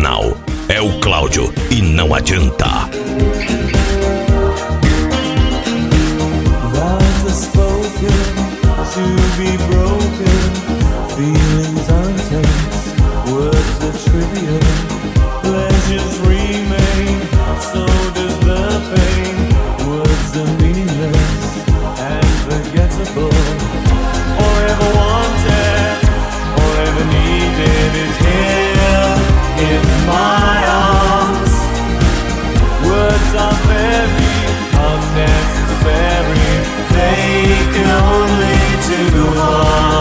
Sensacional. É o Cláudio e não adianta. Vows are spoken to be broken. Feelings are tense, words are trivial. Pleasures remain, so does the pain. Words are meaningless and forgettable. All I ever wanted, all I ever needed is here in my arms. Words are very unnecessary, they can only do harm.